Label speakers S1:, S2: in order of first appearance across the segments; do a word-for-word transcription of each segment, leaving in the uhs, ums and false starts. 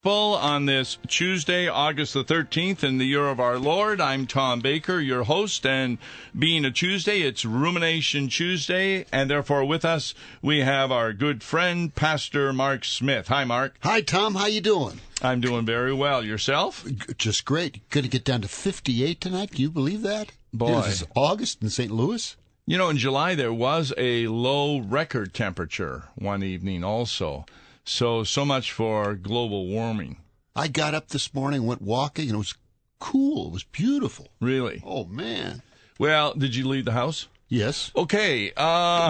S1: Gospel on this Tuesday, August the thirteenth, in the year of our Lord. I'm Tom Baker, your host, and being a Tuesday, it's Rumination Tuesday, and therefore with us we have our good friend, Pastor Mark Smith. Hi, Mark.
S2: Hi, Tom. How you doing?
S1: I'm doing very well. Yourself?
S2: Just great. Going to get down to fifty-eight tonight. Can you believe that?
S1: Boy.
S2: This is August in Saint Louis.
S1: You know, in July there was a low record temperature one evening also. So, so much for global warming.
S2: I got up this morning, went walking, and it was cool. It was beautiful.
S1: Really?
S2: Oh, man.
S1: Well, did you leave the house?
S2: Yes.
S1: Okay. Uh...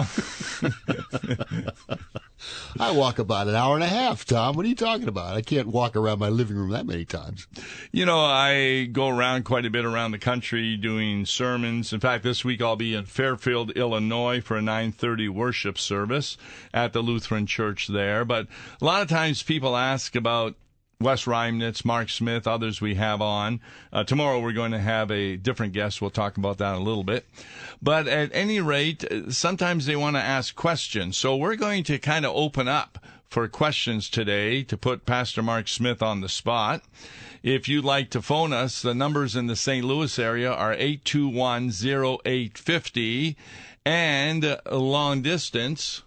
S2: I walk about an hour and a half, Tom. What are you talking about? I can't walk around my living room that many times.
S1: You know, I go around quite a bit around the country doing sermons. In fact, this week I'll be in Fairfield, Illinois for a nine thirty worship service at the Lutheran Church there. But a lot of times people ask about Wes Reimnitz, Mark Smith, others we have on. Uh, tomorrow we're going to have a different guest. We'll talk about that in a little bit. But at any rate, sometimes they want to ask questions. So we're going to kind of open up for questions today to put Pastor Mark Smith on the spot. If you'd like to phone us, the numbers in the Saint Louis area are eight two one, oh eight five oh, and uh, long distance.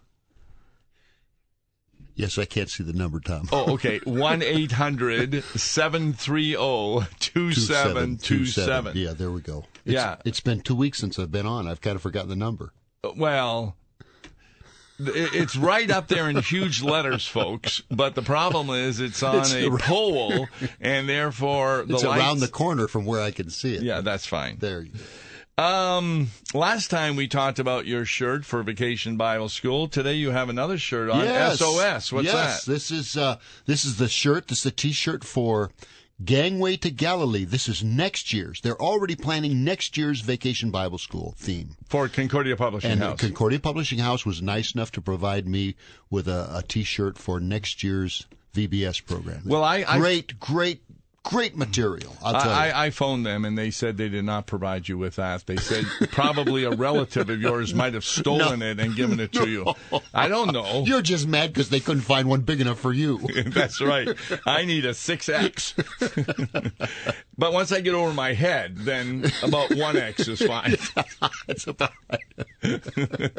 S2: Yes, I can't see the number, Tom.
S1: Oh, okay. one eight hundred, seven three zero, two seven two seven.
S2: Yeah, there we go. It's,
S1: yeah.
S2: It's been two weeks since I've been on. I've kind of forgotten the number.
S1: Well, it's right up there in huge letters, folks. But the problem is it's on
S2: it's
S1: a
S2: around,
S1: pole, and therefore the
S2: it's
S1: lights...
S2: around the corner from where I can see it.
S1: Yeah, that's fine.
S2: There you go.
S1: Um, last time we talked about your shirt for Vacation Bible School. Today you have another shirt on.
S2: Yes.
S1: S O S. What's
S2: yes.
S1: that?
S2: This is uh, this is the shirt. This is the T-shirt for Gangway to Galilee. This is next year's. They're already planning next year's Vacation Bible School theme.
S1: For Concordia Publishing
S2: and
S1: House.
S2: Concordia Publishing House was nice enough to provide me with a, a T-shirt for next year's V B S program.
S1: Well, I, I
S2: great, great. Great material, I'll tell
S1: I,
S2: you.
S1: I, I phoned them, and they said they did not provide you with that. They said probably a relative of yours might have stolen
S2: no,
S1: it and given it to
S2: no.
S1: you. I don't know.
S2: You're just mad because they couldn't find one big enough for you.
S1: That's right. I need a six X. But once I get over my head, then about one X is fine.
S2: That's about right.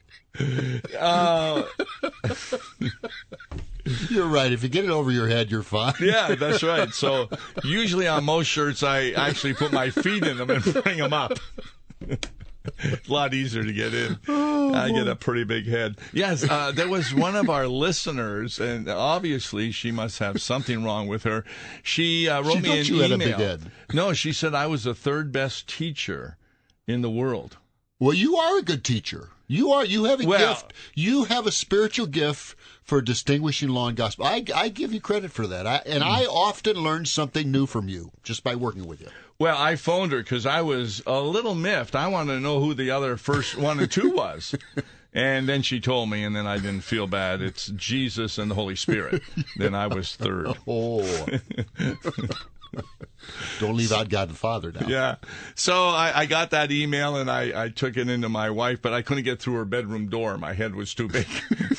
S1: uh,
S2: You're right. If you get it over your head, you're fine.
S1: Yeah, that's right. So usually on most shirts, I actually put my feet in them and bring them up. It's a lot easier to get in.
S2: Oh,
S1: I get a pretty big head. Yes, uh, there was one of our listeners, and obviously she must have something wrong with her. She uh, wrote
S2: she
S1: me an
S2: you
S1: email.
S2: Had a big head.
S1: No, she said I was the third best teacher in the world.
S2: Well, you are a good teacher. You are. You have a
S1: well,
S2: gift. You have a spiritual gift for distinguishing law and gospel. I, I give you credit for that. I, and I often learn something new from you just by working with you.
S1: Well, I phoned her because I was a little miffed. I wanted to know who the other first one and two was. And then she told me, and then I didn't feel bad. It's Jesus and the Holy Spirit. Then I was third.
S2: Oh. Don't leave out God the Father now.
S1: Yeah. So I, I got that email, and I, I took it into my wife, but I couldn't get through her bedroom door. My head was too big.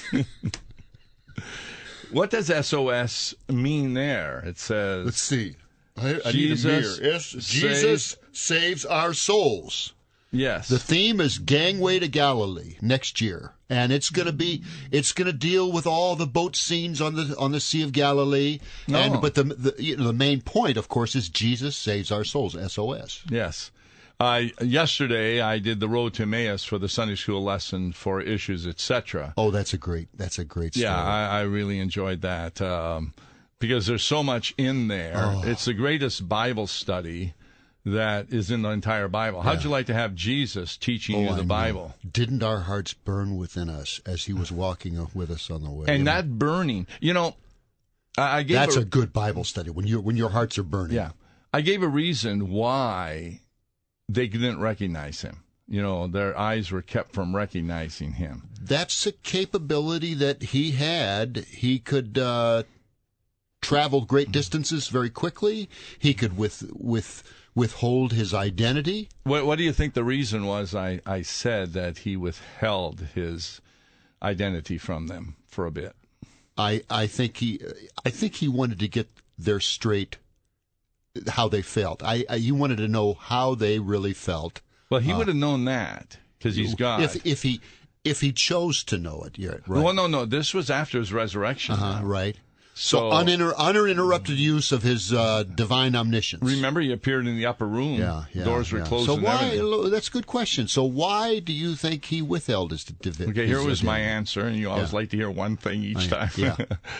S1: What does S O S mean there? It says...
S2: Let's see. I, I
S1: Jesus
S2: need a mirror. Yes, Jesus saves, saves our souls.
S1: Yes.
S2: The theme is Gangway to Galilee next year, and it's going to be it's going to deal with all the boat scenes on the on the Sea of Galilee.
S1: Oh.
S2: And but the the, you know, the main point, of course, is Jesus saves our souls. S O S.
S1: Yes. Uh, yesterday I did the Road to Emmaus for the Sunday school lesson for Issues, et cetera.
S2: Oh, that's a great that's a great story.
S1: Yeah, I, I really enjoyed that um, because there's so much in there. Oh. It's the greatest Bible study that is in the entire Bible. How'd yeah. you like to have Jesus teaching
S2: oh,
S1: you the
S2: I
S1: Bible?
S2: Know. Didn't our hearts burn within us as he was walking with us on the way?
S1: And that know? burning, you know, I, I gave
S2: that's
S1: a,
S2: a good Bible study when you when your hearts are burning.
S1: Yeah, I gave a reason why they didn't recognize him. You know, their eyes were kept from recognizing him.
S2: That's a capability that he had. He could uh, travel great distances very quickly. He could with with. withhold his identity.
S1: What, what do you think the reason was I, I said that he withheld his identity from them for a bit?
S2: I I think he I think he wanted to get their straight how they felt. I, I you wanted to know how they really felt.
S1: Well, he
S2: uh,
S1: would have known that because he's God.
S2: If if he if he chose to know it, yeah, right.
S1: Well, no, no. This was after his resurrection.
S2: Uh-huh, right.
S1: So,
S2: So uninter- uninterrupted use of his uh, divine omniscience.
S1: remember, he appeared in the upper room.
S2: Yeah, yeah.
S1: Doors were
S2: yeah.
S1: closed
S2: So
S1: and
S2: why?
S1: everything.
S2: That's a good question. So why do you think he withheld his divinity?
S1: Okay, here was my answer, and you always
S2: Yeah.
S1: like to hear one thing each
S2: I-
S1: time.
S2: yeah.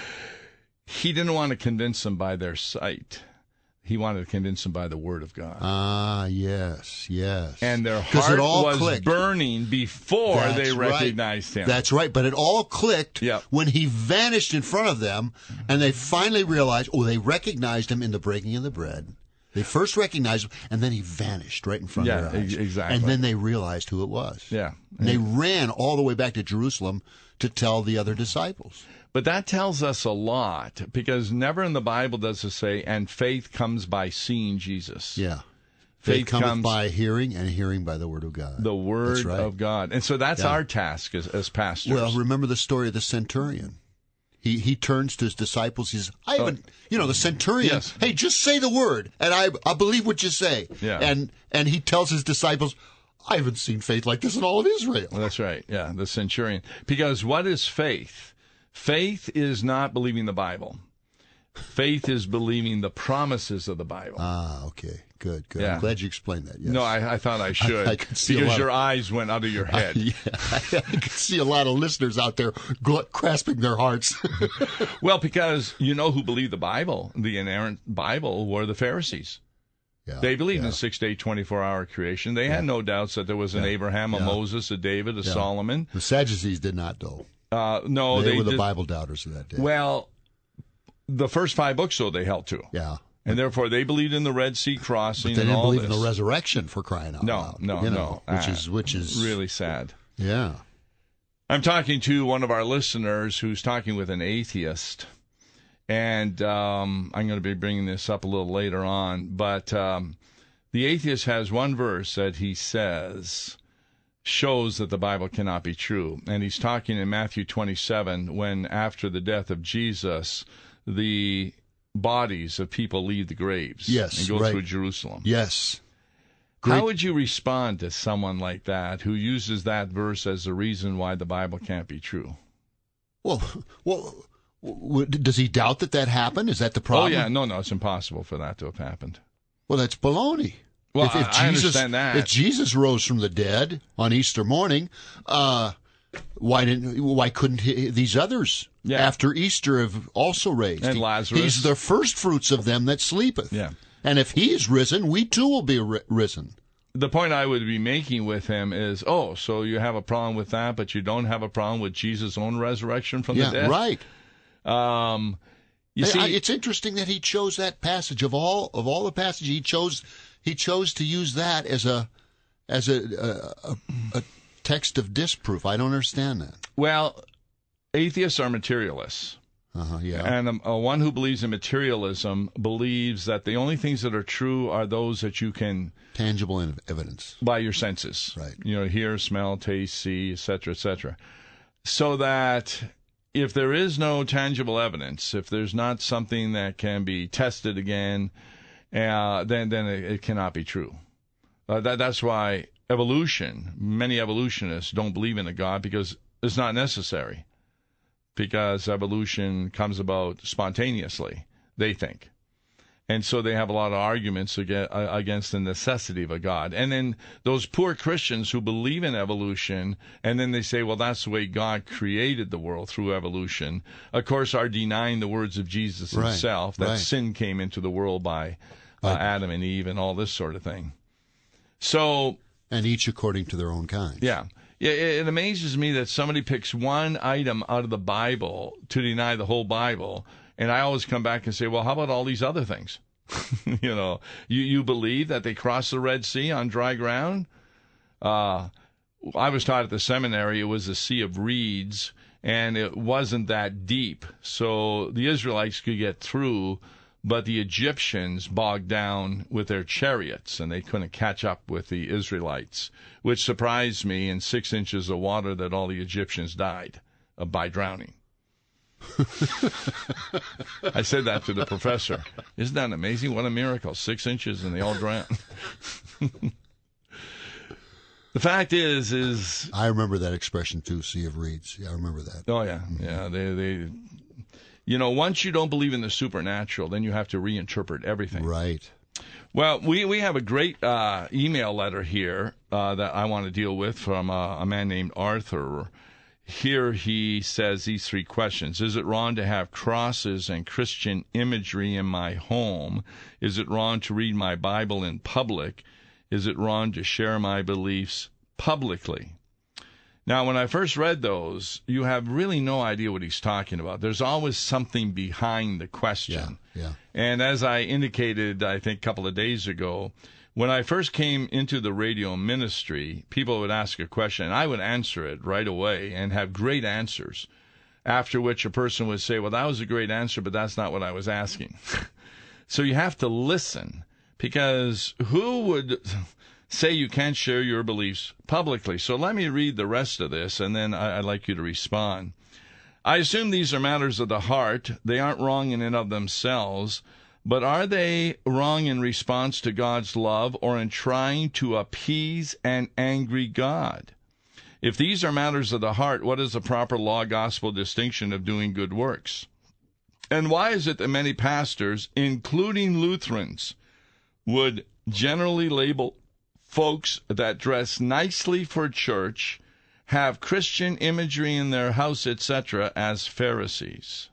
S1: He didn't want to convince them by their sight. He wanted to convince them by the Word of God.
S2: Ah, yes, yes.
S1: And their
S2: 'Cause
S1: heart
S2: it all
S1: was
S2: clicked.
S1: burning before
S2: That's
S1: they
S2: right.
S1: recognized him.
S2: That's right. But it all clicked
S1: Yep.
S2: when he vanished in front of them, and they finally realized, oh, they recognized him in the breaking of the bread. They first recognized him, and then he vanished right in front
S1: Yeah,
S2: of their eyes.
S1: ex- exactly.
S2: And then they realized who it was.
S1: Yeah.
S2: And they ran all the way back to Jerusalem to tell the other disciples.
S1: But that tells us a lot, because never in the Bible does it say, and faith comes by seeing Jesus.
S2: Yeah.
S1: Faith
S2: Faith cometh
S1: comes
S2: by hearing, and hearing by the word of God.
S1: the Word
S2: That's right.
S1: of God. And so that's
S2: Yeah.
S1: our task as, as pastors.
S2: Well, remember the story of the centurion. He he turns to his disciples. He says, "I haven't, you know, the centurion.
S1: Yes.
S2: Hey, just say the word, and I I believe what you say."
S1: Yeah.
S2: And and he tells his disciples, "I haven't seen faith like this in all of Israel."
S1: Well, that's right. Yeah, the centurion. Because what is faith? Faith is not believing the Bible. Faith is believing the promises of the Bible.
S2: Ah, okay, good, good.
S1: Yeah.
S2: I'm glad you explained that. Yes.
S1: No, I, I thought I should.
S2: I- I could see a
S1: because
S2: lot of-
S1: your eyes went out of your head.
S2: yeah, I can see a lot of listeners out there gl- grasping their hearts.
S1: Well, because you know who believed the Bible, the inerrant Bible, were the Pharisees.
S2: Yeah,
S1: They believed
S2: yeah.
S1: in six-day, twenty-four hour creation. They had no doubts that there was an
S2: Yeah.
S1: Abraham, a
S2: Yeah.
S1: Moses, a David, a Solomon.
S2: The Sadducees did not, though.
S1: Uh, no,
S2: they,
S1: they,
S2: were the
S1: did-
S2: Bible doubters of that day.
S1: Well, the first five books, though, they held to.
S2: yeah.
S1: And therefore, they believed in the Red Sea crossing
S2: They
S1: and
S2: didn't
S1: all
S2: believe
S1: this.
S2: in the resurrection, for crying out
S1: No,
S2: loud.
S1: no,
S2: you know,
S1: no.
S2: Which
S1: Ah,
S2: is which is
S1: really sad.
S2: yeah.
S1: I'm talking to one of our listeners who's talking with an atheist, and um, I'm going to be bringing this up a little later on. But um, the atheist has one verse that he says shows that the Bible cannot be true, and he's talking in Matthew twenty-seven when, after the death of Jesus, the bodies of people leave the graves
S2: Yes,
S1: and go
S2: right.
S1: through Jerusalem.
S2: Yes. Great.
S1: How would you respond to someone like that who uses that verse as the reason why the Bible can't be true?
S2: Well, well, w- does he doubt that that happened? Is that the
S1: Oh,
S2: problem?
S1: yeah. No, no, it's impossible for that to have happened.
S2: Well, that's baloney.
S1: Well,
S2: if, if
S1: I- I
S2: Jesus,
S1: understand that.
S2: If Jesus rose from the dead on Easter morning, uh, why didn't? Why couldn't he, these others
S1: Yeah.
S2: after Easter have also raised?
S1: And
S2: He-
S1: Lazarus.
S2: He's the first fruits of them that sleepeth.
S1: Yeah.
S2: And if he is risen, we too will be ri- risen.
S1: The point I would be making with him is, oh, so you have a problem with that, but you don't have a problem with Jesus' own resurrection from
S2: Yeah,
S1: the dead?
S2: right.
S1: Um, you
S2: I-
S1: see,
S2: I- it's interesting that he chose that passage of all of all the passages. He chose he chose to use that as a as a a, a, a text of disproof. I don't understand that.
S1: well, atheists are materialists.
S2: Uh-huh, yeah.
S1: And um, uh, one who believes in materialism believes that the only things that are true are those that you can,
S2: Tangible in- evidence.
S1: by your senses.
S2: Right.
S1: You know, hear, smell, taste, see, et cetera, et cetera. So that if there is no tangible evidence, if there's not something that can be tested again, uh, then then it, it cannot be true. Uh, that that's why evolution, many evolutionists don't believe in a God because it's not necessary. Because evolution comes about spontaneously, they think. And so they have a lot of arguments against the necessity of a God. And then those poor Christians who believe in evolution, and then they say, well, that's the way God created the world, through evolution, of course, are denying the words of Jesus
S2: Right,
S1: himself, that
S2: right.
S1: sin came into the world by uh,
S2: Right.
S1: Adam and Eve and all this sort of thing. So,
S2: And each according to their own kind.
S1: yeah. Yeah, it it amazes me that somebody picks one item out of the Bible to deny the whole Bible, and I always come back and say, well, how about all these other things? you know, you, you believe that they crossed the Red Sea on dry ground? Uh, I was taught at the seminary it was a sea of reeds, and it wasn't that deep, so the Israelites could get through, but the Egyptians bogged down with their chariots, and they couldn't catch up with the Israelites, which surprised me in six inches of water that all the Egyptians died uh, by drowning. I said that to the professor. Isn't that amazing? What a miracle. Six inches and they all drown. The fact is, is...
S2: I remember that expression too, Sea of Reeds. Yeah, I remember that.
S1: Oh, yeah. Yeah, they... they You know, once you don't believe in the supernatural, then you have to reinterpret everything.
S2: Right.
S1: Well, we, we have a great uh, email letter here uh, that I want to deal with from uh, a man named Arthur. Here he says these three questions. Is it wrong to have crosses and Christian imagery in my home? Is it wrong to read my Bible in public? Is it wrong to share my beliefs publicly? Now, when I first read those, you have really no idea what he's talking about. There's always something behind the question.
S2: Yeah, yeah.
S1: And as I indicated, I think a couple of days ago, when I first came into the radio ministry, people would ask a question, and I would answer it right away and have great answers, after which a person would say, well, that was a great answer, but that's not what I was asking. So you have to listen, because who would... say you can't share your beliefs publicly. So let me read the rest of this, and then I'd like you to respond. I assume these are matters of the heart. They aren't wrong in and of themselves, but are they wrong in response to God's love or in trying to appease an angry God? If these are matters of the heart, what is the proper law-gospel distinction of doing good works? And why is it that many pastors, including Lutherans, would generally label folks that dress nicely for church, have Christian imagery in their house, et cetera, as Pharisees?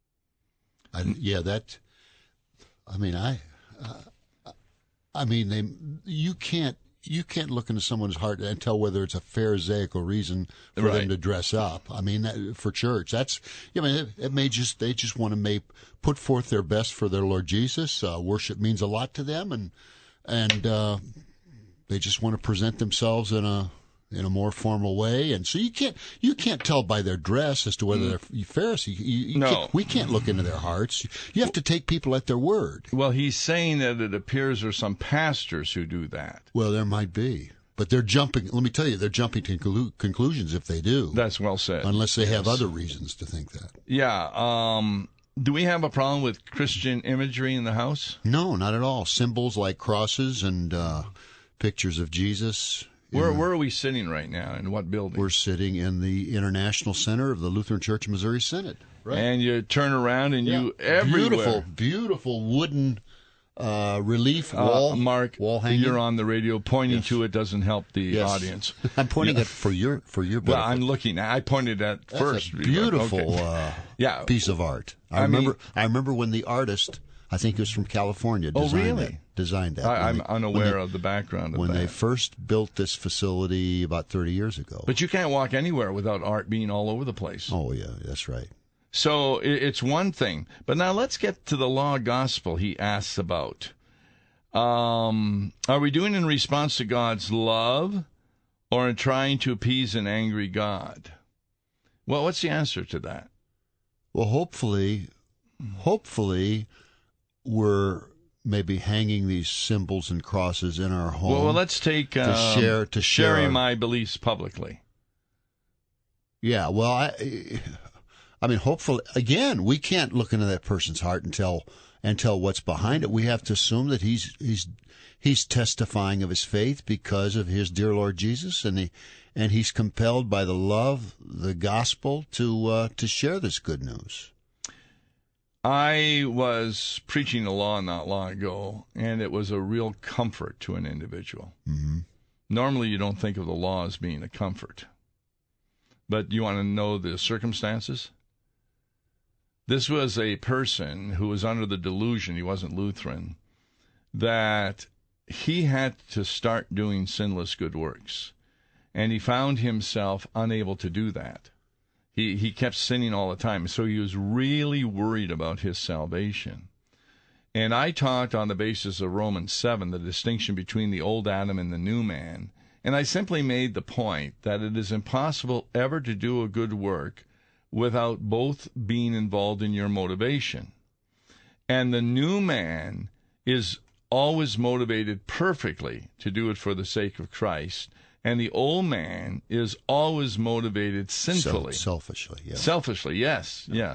S2: I, yeah, that. I mean, I. Uh, I mean, they. You can't. You can't look into someone's heart and tell whether it's a Pharisaical reason for
S1: right.
S2: them to dress up. I mean, that, for church, that's. I mean, it, it may just they just want to make put forth their best for their Lord Jesus. Uh, worship means a lot to them, and and. Uh, They just want to present themselves in a in a more formal way, and so you can't you can't tell by their dress as to whether they're Pharisee. You, you
S1: no,
S2: can't, we can't look into their hearts. You have to take people at their word.
S1: Well, he's saying that it appears there's some pastors who do that.
S2: Well, there might be, but they're jumping. Let me tell you, they're jumping to conclu- conclusions if they do.
S1: That's well said.
S2: Unless they
S1: yes.
S2: have other reasons to think that.
S1: Yeah. Um, do we have a problem with Christian imagery in the house?
S2: No, not at all. Symbols like crosses and. Uh, Pictures of Jesus.
S1: Where where are we sitting right now? In what building?
S2: We're sitting in the International Center of the Lutheran Church of Missouri Synod.
S1: Right. And you turn around and
S2: yeah.
S1: you everywhere.
S2: Beautiful, beautiful wooden uh, relief wall.
S1: Uh, Mark,
S2: wall hanging.
S1: You're on the radio. Pointing
S2: yes.
S1: to it doesn't help the
S2: yes.
S1: audience.
S2: I'm pointing
S1: yeah.
S2: it for your for your benefit.
S1: Well, I'm looking. I pointed at
S2: That's
S1: first.
S2: A beautiful
S1: okay.
S2: uh,
S1: yeah.
S2: piece of art. I,
S1: I
S2: remember.
S1: Mean,
S2: I remember when the artist. I think it was from California. Designed
S1: oh, really?
S2: That, designed that.
S1: I, I'm
S2: they,
S1: unaware
S2: they,
S1: of the background of
S2: when
S1: that.
S2: When they first built this facility about thirty years ago.
S1: But you can't walk anywhere without art being all over the place.
S2: Oh, yeah, that's right.
S1: So it's one thing. But now let's get to the law gospel he asks about. Um, are we doing in response to God's love or in trying to appease an angry God? Well, what's the answer to that?
S2: Well, hopefully... Hopefully, we're maybe hanging these symbols and crosses in our home.
S1: Well, well let's take
S2: to
S1: um,
S2: share to share
S1: sharing
S2: our,
S1: my beliefs publicly.
S2: Yeah, well, I, I mean, hopefully, again, we can't look into that person's heart and tell and tell what's behind it. We have to assume that he's he's he's testifying of his faith because of his dear Lord Jesus, and he and he's compelled by the love, the gospel, to uh, to share this good news.
S1: I was preaching the law not long ago, and it was a real comfort to an individual.
S2: Mm-hmm.
S1: Normally, you don't think of the law as being a comfort. But you want to know the circumstances? This was a person who was under the delusion, he wasn't Lutheran, that he had to start doing sinless good works. And he found himself unable to do that. He he kept sinning all the time, so he was really worried about his salvation. And I talked on the basis of Romans seven, the distinction between the old Adam and the new man, and I simply made the point that it is impossible ever to do a good work without both being involved in your motivation. And the new man is always motivated perfectly to do it for the sake of Christ. And the old man is always motivated sinfully.
S2: Self- selfishly, yeah.
S1: Selfishly, yes, yeah.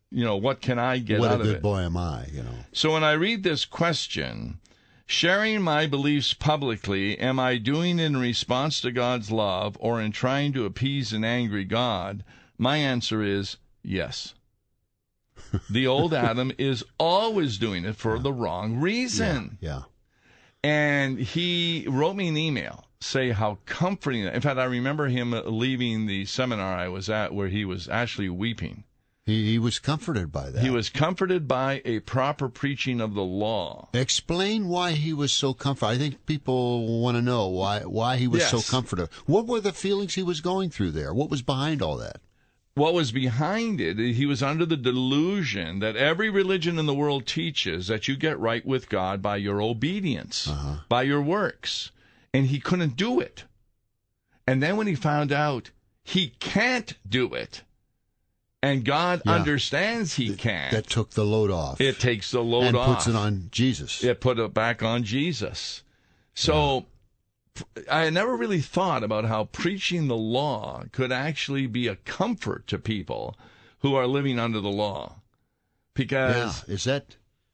S1: you know, what can I get
S2: what
S1: out
S2: a
S1: of
S2: good
S1: it?
S2: boy am I, you know.
S1: So when I read this question, sharing my beliefs publicly, am I doing it in response to God's love or in trying to appease an angry God? My answer is yes. The old Adam is always doing it for
S2: yeah.
S1: the wrong reason.
S2: Yeah, yeah.
S1: And he wrote me an email, say how comforting. In fact, I remember him leaving the seminar I was at where he was actually weeping.
S2: He, he was comforted by that.
S1: He was comforted by a proper preaching of the law.
S2: Explain why he was so comforted. I think people want to know why why he was
S1: Yes.
S2: so comforted. What were the feelings he was going through there? What was behind all that?
S1: What was behind it, he was under the delusion that every religion in the world teaches that you get right with God by your obedience,
S2: Uh-huh.
S1: by your works. And he couldn't do it. And then when he found out he can't do it, and God
S2: Yeah.
S1: understands he can,
S2: That took the load off.
S1: it takes the load
S2: and
S1: off.
S2: puts it on Jesus.
S1: It put it back on Jesus. So I had never really thought about how preaching the law could actually be a comfort to people who are living under the law. Because
S2: Yeah, is that?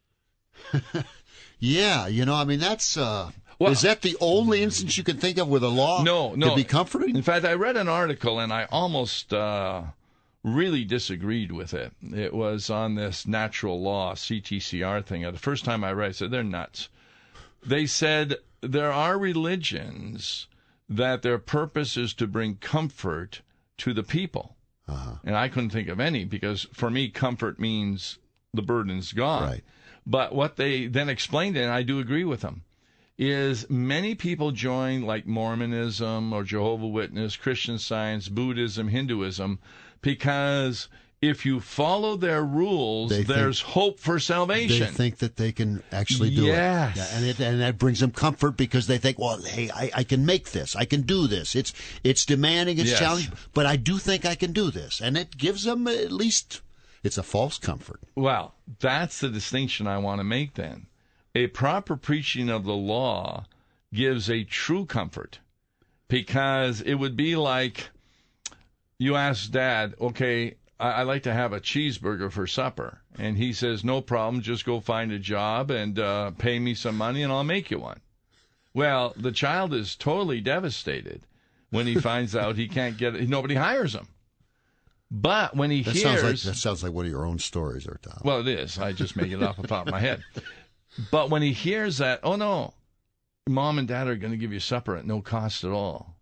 S2: yeah, you know, I mean, that's. Uh,
S1: Well-
S2: is that the only instance you can think of where the law
S1: no, no.
S2: could be comforting?
S1: In fact, I read an article and I almost uh, really disagreed with it. It was on this natural law C T C R thing. The first time I read it, I said, they're nuts. They said there are religions that their purpose is to bring comfort to the people.
S2: Uh-huh.
S1: And I couldn't think of any because for me, comfort means the burden's gone.
S2: Right.
S1: But what they then explained, and I do agree with them, is many people join like Mormonism or Jehovah's Witness, Christian Science, Buddhism, Hinduism, because if you follow their rules,
S2: They
S1: there's
S2: think-
S1: hope for salvation.
S2: They think that they can actually do
S1: Yes.
S2: it. Yeah, and it. And that brings them comfort because they think, well, hey, I, I can make this. I can do this. It's it's demanding, it's
S1: Yes.
S2: challenging, but I do think I can do this. And it gives them at least, it's a false comfort.
S1: Well, that's the distinction I want to make then. A proper preaching of the law gives a true comfort because it would be like you ask Dad, okay, I- I'd like to have a cheeseburger for supper. And he says, no problem, just go find a job and uh, pay me some money and I'll make you one. Well, the child is totally devastated when he finds out he can't get it. Nobody hires him. But when he
S2: That
S1: hears...
S2: sounds like that sounds like one of your own stories, there, Tom.
S1: Well, it is. I just make it off the top of my head. But when he hears that, oh, no, Mom and Dad are going to give you supper at no cost at all,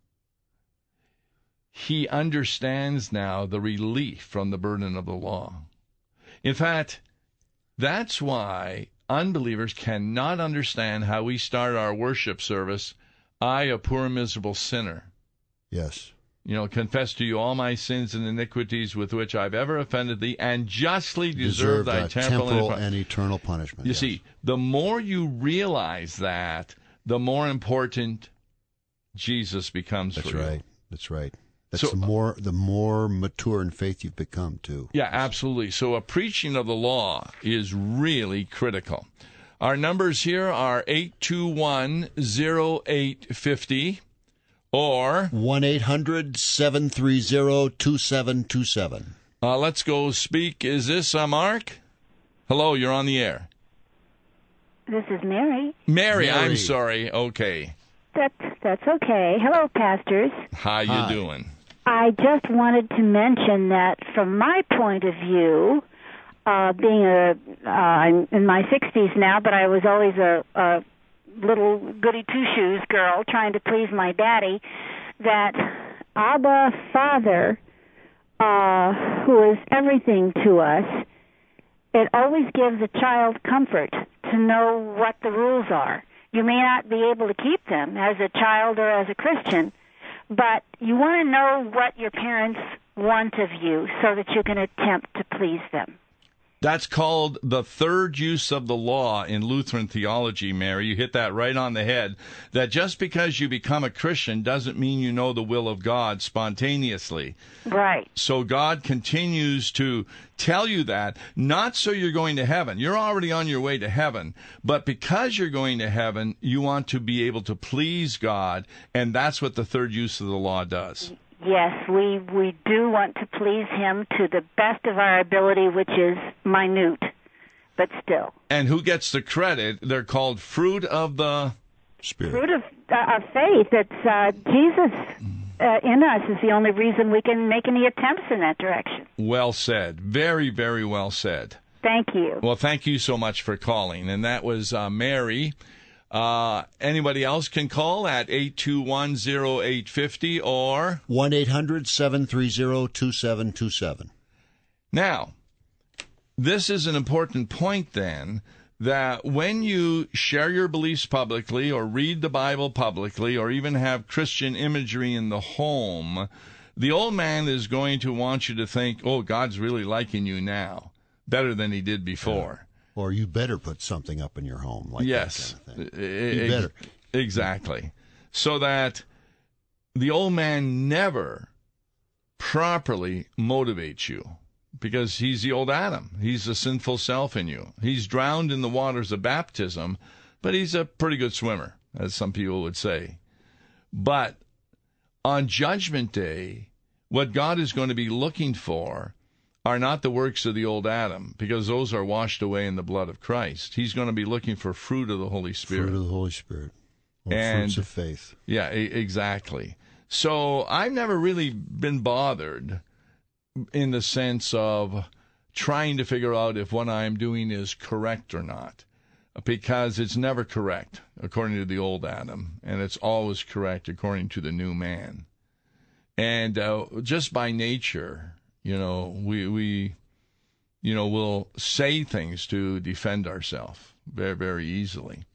S1: he understands now the relief from the burden of the law. In fact, that's why unbelievers cannot understand how we start our worship service, I, a poor, miserable sinner.
S2: Yes.
S1: You know, confess to you all my sins and iniquities with which I've ever offended thee, and justly deserve,
S2: Deserve
S1: thy
S2: uh,
S1: temporal,
S2: temporal
S1: and,
S2: and eternal punishment.
S1: You
S2: yes.
S1: see, the more you realize that, the more important Jesus becomes
S2: That's
S1: for you.
S2: right. That's right. That's
S1: So-
S2: the more the more mature in faith you've become too.
S1: Yeah, absolutely. So a preaching of the law is really critical. Our numbers here are eight two one, oh eight five oh or
S2: One eight hundred seven three zero two seven two seven.
S1: uh, let's go speak. Is this uh, Mark? Hello, you're on the air.
S3: This is Mary.
S1: Mary,
S2: Mary.
S1: I'm sorry. Okay.
S3: That's that's okay. Hello, pastors.
S1: How you
S2: Hi.
S1: doing?
S3: I just wanted to mention that from my point of view, uh, being a uh, I'm in my sixties now, but I was always a, a little goody two shoes girl trying to please my daddy. That Abba Father, uh, who is everything to us, it always gives a child comfort to know what the rules are. You may not be able to keep them as a child or as a Christian, but you want to know what your parents want of you so that you can attempt to please them.
S1: That's called the third use of the law in Lutheran theology, Mary. You hit that right on the head. That just because you become a Christian doesn't mean you know the will of God spontaneously.
S3: Right.
S1: So God continues to tell you that, not so you're going to heaven. You're already on your way to heaven. But because you're going to heaven, you want to be able to please God, and that's what the third use of the law does.
S3: Yes, we we do want to please him to the best of our ability, which is minute, but still.
S1: And who gets the credit? They're called fruit of the
S2: Spirit.
S3: Fruit of, uh, of faith. It's uh, Jesus uh, in us is the only reason we can make any attempts in that direction.
S1: Well said. Very, very well said.
S3: Thank you.
S1: Well, thank you so much for calling. And that was uh, Mary. Uh, anybody else can call at eight two one, oh eight five oh or
S2: one eight hundred, seven three zero, two seven two seven.
S1: Now, this is an important point then, that when you share your beliefs publicly or read the Bible publicly or even have Christian imagery in the home, the old man is going to want you to think, oh, God's really liking you now, better than he did before.
S2: Yeah. Or you better put something up in your home. Like
S1: Yes.
S2: That kind of thing.
S1: You
S2: better.
S1: Exactly. So that the old man never properly motivates you, because he's the old Adam. He's the sinful self in you. He's drowned in the waters of baptism, but he's a pretty good swimmer, as some people would say. But on Judgment Day, what God is going to be looking for are not the works of the old Adam, because those are washed away in the blood of Christ. He's going to be looking for fruit of the Holy Spirit.
S2: Fruit of the Holy Spirit. Or
S1: And-
S2: fruits of faith.
S1: Yeah, e- exactly. So I've never really been bothered in the sense of trying to figure out if what I'm doing is correct or not, because it's never correct according to the old Adam, and it's always correct according to the new man. And uh, just by nature, you know, we, we, you know, will say things to defend ourselves very, very easily.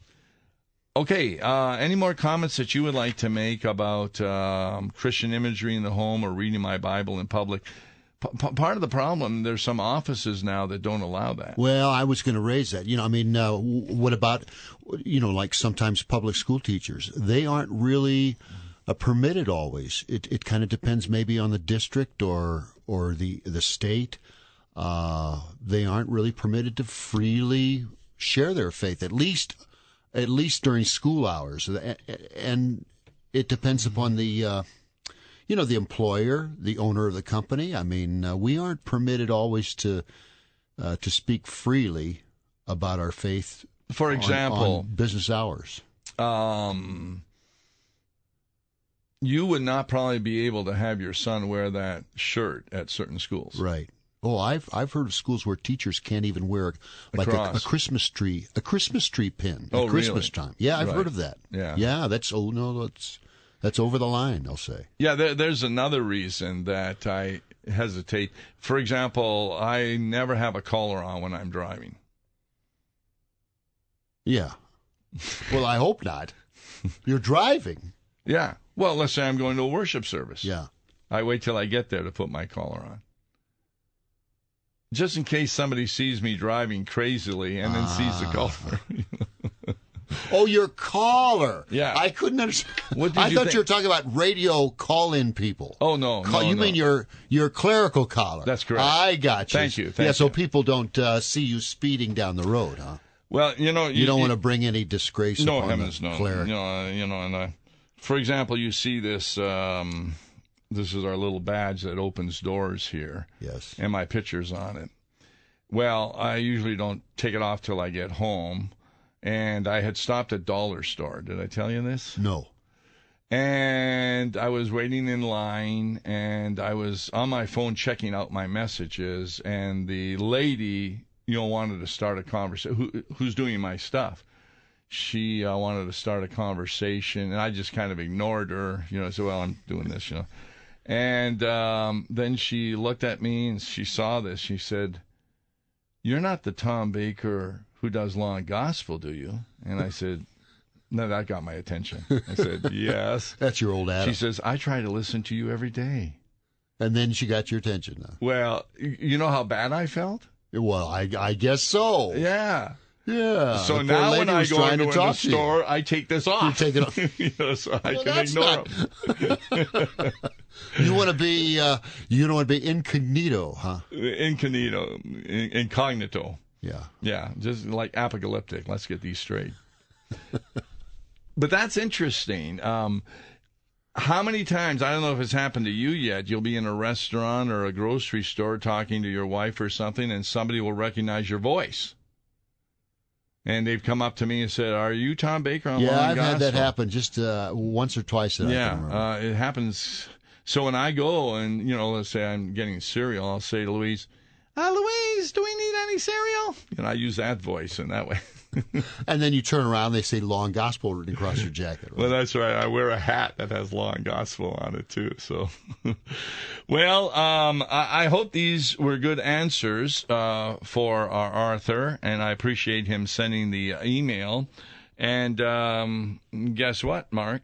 S1: Okay, uh, any more comments that you would like to make about um, Christian imagery in the home or reading my Bible in public? P- p- part of the problem, there's some offices now that don't allow that.
S2: Well, I was going to raise that. You know, I mean, uh, what about, you know, like sometimes public school teachers? They aren't really uh, permitted always. It it kind of depends maybe on the district or or the the state. Uh, they aren't really permitted to freely share their faith, at least at least during school hours. And it depends upon the, uh, you know, the employer, the owner of the company. I mean, uh, we aren't permitted always to uh, to speak freely about our faith.
S1: For
S2: on-
S1: example,
S2: on business hours.
S1: um, you would not probably be able to have your son wear that shirt at certain schools.
S2: Right. Oh, I've I've heard of schools where teachers can't even wear like a,
S1: cross.
S2: a Christmas tree, a Christmas tree pin
S1: Oh,
S2: at Christmas
S1: really?
S2: time. Yeah, I've
S1: Right.
S2: heard of that.
S1: Yeah.
S2: Yeah, that's oh no, that's that's over the line, they'll say.
S1: Yeah, there, there's another reason that I hesitate. For example, I never have a collar on when I'm driving.
S2: Yeah. Well, I hope not. You're driving.
S1: Yeah. Well, let's say I'm going to a worship service.
S2: Yeah.
S1: I wait till I get there to put my collar on. Just in case somebody sees me driving crazily and then sees the
S2: Ah.
S1: collar.
S2: Oh, your caller.
S1: Yeah.
S2: I couldn't understand.
S1: What did
S2: I
S1: you
S2: thought
S1: think?
S2: you were talking about radio call-in people.
S1: Oh, no,
S2: Call,
S1: no,
S2: You
S1: no.
S2: mean your your clerical collar?
S1: That's correct.
S2: I got you.
S1: Thank you, thank
S2: yeah, so
S1: you.
S2: people don't uh, see you speeding down the road, huh?
S1: Well, you know,
S2: You, don't want to bring any disgrace
S1: No,
S2: upon
S1: heavens,
S2: the
S1: no.
S2: cleric.
S1: You know, uh, you know, and uh, for example, you see this. Um, this is our little badge that opens doors here,
S2: Yes.
S1: and my picture's on it. Well, I usually don't take it off till I get home, and I had stopped at Dollar Store. Did I tell you this?
S2: No.
S1: And I was waiting in line, and I was on my phone checking out my messages, and the lady, you know, wanted to start a conversation. Who, who's doing my stuff? She uh, wanted to start a conversation, and I just kind of ignored her. You know, I said, well, I'm doing this, you know. And um, then she looked at me, and she saw this. She said, "You're not the Tom Baker who does Law and Gospel, do you?" And I said, no, that got my attention. I said, yes.
S2: That's your old Adam.
S1: She says, I try to listen to you every day.
S2: And then she got your attention now.
S1: Well, y- you know how bad I felt?
S2: Well, I, I guess so.
S1: Yeah.
S2: Yeah.
S1: So
S2: The poor
S1: now
S2: lady
S1: when I
S2: was
S1: go
S2: trying
S1: into
S2: to
S1: the
S2: talk to you.
S1: store, I take this off.
S2: You take it off.
S1: You know, so I
S2: Well,
S1: can
S2: that's
S1: ignore
S2: not-
S1: them.
S2: You want to be, uh, you don't want to be incognito, huh?
S1: Incognito, in- incognito.
S2: Yeah.
S1: Yeah, just like apocalyptic. Let's get these straight. But that's interesting. Um, How many times, I don't know if it's happened to you yet, you'll be in a restaurant or a grocery store talking to your wife or something, and somebody will recognize your voice. And they've come up to me and said, "Are you Tom Baker on
S2: Yeah,
S1: Law and
S2: I've
S1: Gospel?"
S2: had that happen just uh, once or twice that I
S1: Yeah,
S2: can remember.
S1: uh, it happens. So when I go and, you know, let's say I'm getting cereal, I'll say to Louise, uh, Louise, do we need any cereal? And I use that voice in that way.
S2: And then you turn around, they say Law and Gospel written across your jacket. Right?
S1: Well, that's right. I wear a hat that has Law and Gospel on it, too. So, well, um, I, I hope these were good answers uh, for our Arthur, and I appreciate him sending the email. And um, guess what, Mark?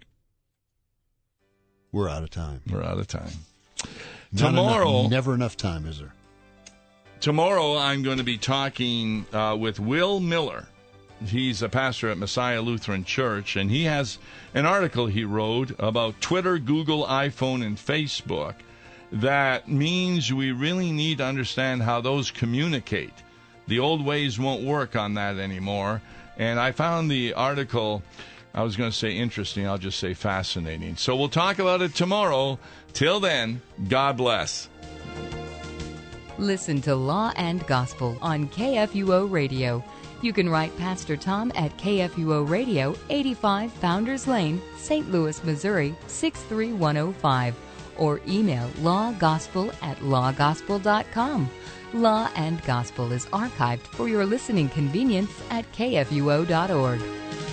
S2: We're out of time.
S1: We're out of time.
S2: Not
S1: Tomorrow,
S2: enough, never enough time, is there?
S1: Tomorrow, I'm going to be talking uh, with Will Miller. He's a pastor at Messiah Lutheran Church, and he has an article he wrote about Twitter, Google, iPhone, and Facebook. That means we really need to understand how those communicate. The old ways won't work on that anymore. And I found the article, I was going to say interesting, I'll just say fascinating. So we'll talk about it tomorrow. Till then, God bless.
S4: Listen to Law and Gospel on K F U O Radio. You can write Pastor Tom at K F U O Radio, eighty-five Founders Lane, Saint Louis, Missouri, six three one oh five, or email lawgospel at lawgospel dot com. Law and Gospel is archived for your listening convenience at K F U O dot org.